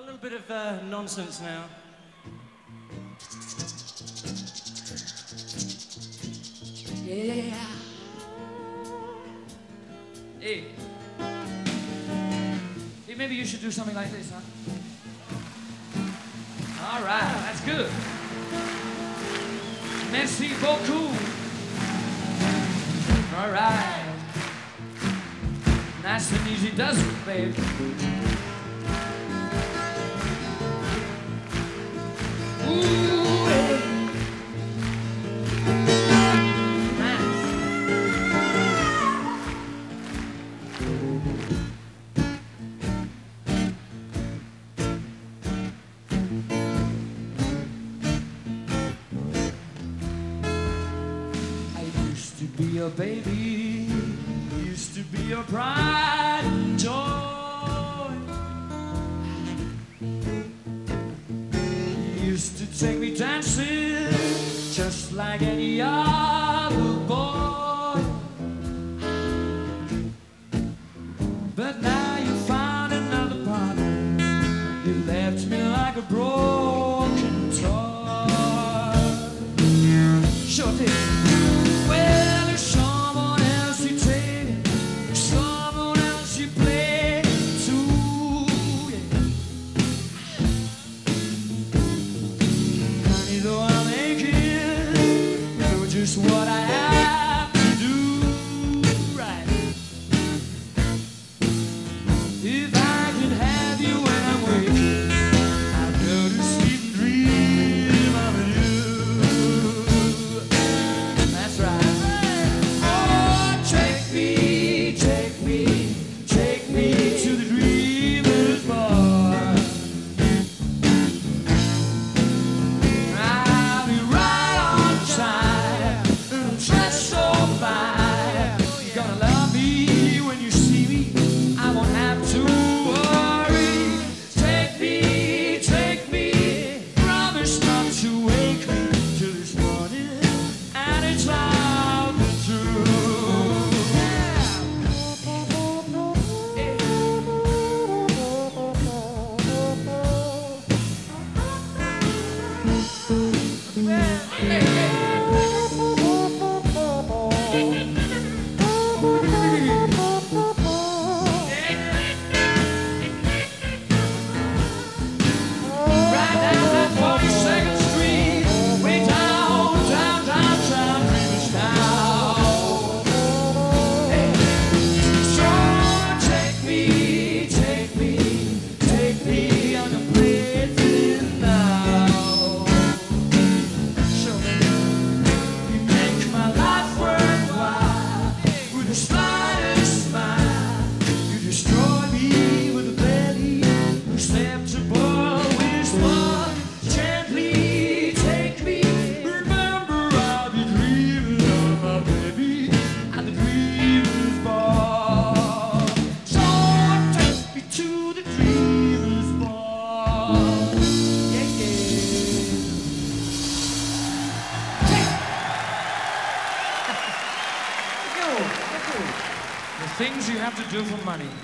little bit of nonsense now. Yeah. Hey. Hey, maybe you should do something like this, huh? All right, that's good. Merci beaucoup. All right. Nice and easy does it, baby. Ooh, hey. Nice. I used to be a baby, used to be a pride and joy. Used to take me dancing just like any other boy. But now you found another partner, you left me like a broken toy. Sure did. Well, there's someone else you take, someone else you play to, yeah. Honey, though I'm aching, you know just what I have to do, right? If I could have you when I'm waking, I'd go to sleep and dream of you. That's right. Oh, take me to the dreamer's bar. I'll be right on time, dressed so fine. You're gonna love me when you see me, I won't have to worry. Take me, promise not to wake me till this morning, and it's loud and true. Right down that 42nd Street, way down downtown Dreamerstown. Hey. So take me on the places now. Show me you make my life worthwhile with the slightest smile. You destroy me with a belly acceptable whisper. Gently take me. Remember, I'll be dreaming of my baby at the dreamer's bar. So take me to the dreamer's bar. Yeah, yeah. Thank you. The things you have to do for money.